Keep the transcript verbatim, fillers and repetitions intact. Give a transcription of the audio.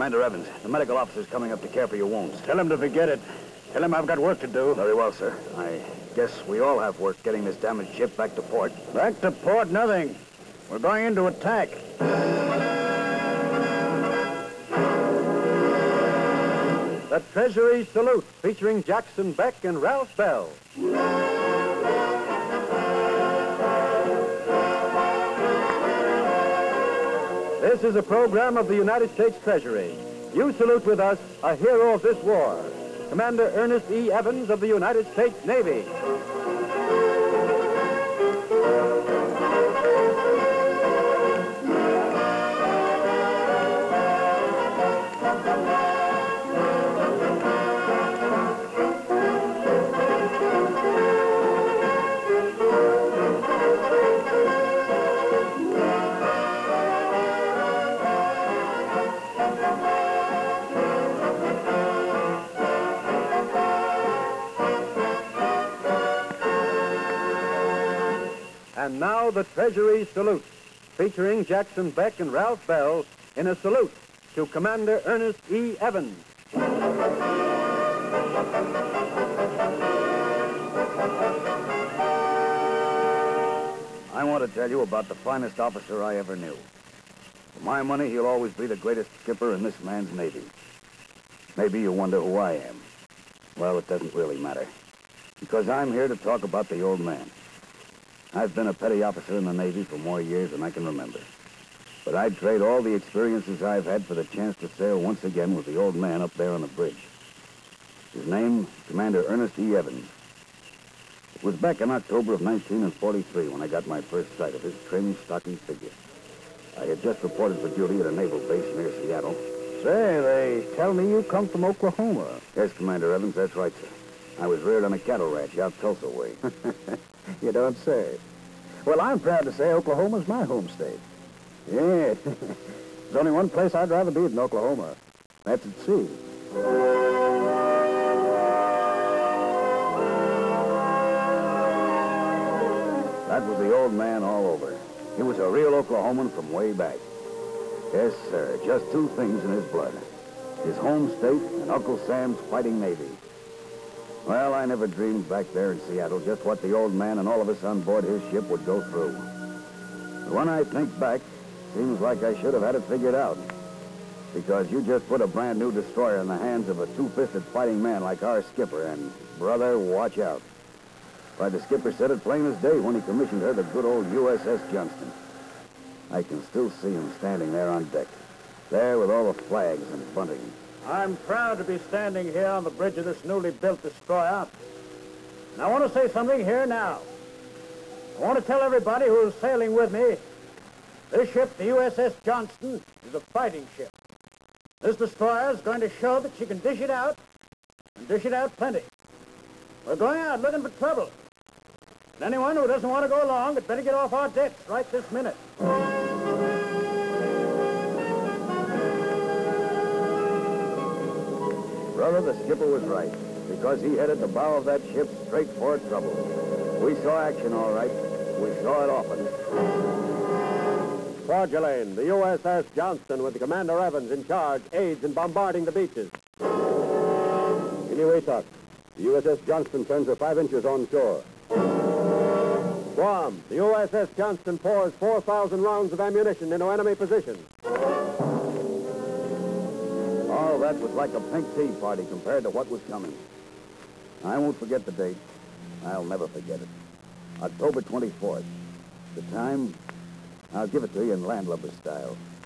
Commander Evans, the medical officer's coming up to care for your wounds. Tell him to forget it. Tell him I've got work to do. Very well, sir. I guess we all have work getting this damaged ship back to port. Back to port, nothing. We're going into attack. The Treasury Salute, featuring Jackson Beck and Ralph Bell. This is a program of the United States Treasury. You salute with us a hero of this war, Commander Ernest E. Evans of the United States Navy. And now the Treasury Salute, featuring Jackson Beck and Ralph Bell in a salute to Commander Ernest E. Evans. I want to tell you about the finest officer I ever knew. For my money, he'll always be the greatest skipper in this man's Navy. Maybe you wonder who I am. Well, it doesn't really matter, because I'm here to talk about the old man. I've been a petty officer in the Navy for more years than I can remember. But I'd trade all the experiences I've had for the chance to sail once again with the old man up there on the bridge. His name, Commander Ernest E. Evans. It was back in October of nineteen forty-three when I got my first sight of his trim, stocky figure. I had just reported for duty at a naval base near Seattle. Say, they tell me you come from Oklahoma. Yes, Commander Evans, that's right, sir. I was reared on a cattle ranch out Tulsa way. You don't say. Well, I'm proud to say Oklahoma's my home state. Yeah. There's only one place I'd rather be than Oklahoma. That's at sea. That was the old man all over. He was a real Oklahoman from way back. Yes, sir, just two things in his blood. His home state and Uncle Sam's fighting Navy. Well, I never dreamed back there in Seattle just what the old man and all of us on board his ship would go through. But when I think back, seems like I should have had it figured out. Because you just put a brand new destroyer in the hands of a two-fisted fighting man like our skipper, and, brother, watch out. Why, the skipper said it plain as day when he commissioned her the good old U S S Johnston. I can still see him standing there on deck, there with all the flags and bunting. I'm proud to be standing here on the bridge of this newly built destroyer. And I want to say something here now. I want to tell everybody who is sailing with me, this ship, the U S S Johnston, is a fighting ship. This destroyer is going to show that she can dish it out, and dish it out plenty. We're going out looking for trouble. And anyone who doesn't want to go along had better get off our decks right this minute. Brother, the skipper was right, because he headed the bow of that ship straight for trouble. We saw action, all right. We saw it often. Kwajalein, the U S S Johnston with the Commander Evans in charge, aids in bombarding the beaches. Inuitak, the U S S Johnston turns her five inches on shore. Guam, the U S S Johnston pours four thousand rounds of ammunition into enemy positions. All that was like a pink tea party compared to what was coming. I won't forget the date. I'll never forget it. October twenty-fourth. The time, I'll give it to you in landlubber style.